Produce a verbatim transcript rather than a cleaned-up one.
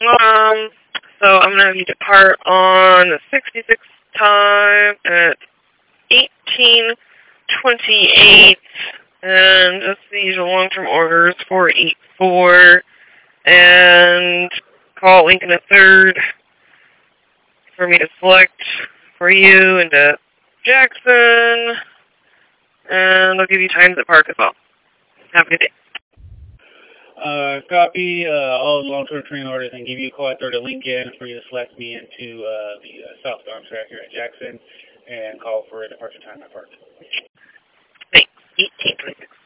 Um, so I'm going to have you depart on the sixty-sixth time at eighteen twenty-eight, and just these are long-term orders, four eight four, and call Lincoln a third for me to select for you into Jackson, and I'll give you times at Park as well. Have a good day. Uh, copy uh, all long-term train orders and give you a call at third of Lincoln for you to select me into uh, the uh, South Arm track here at Jackson and call for a departure time at Park. Thanks. eighteen twenty-six.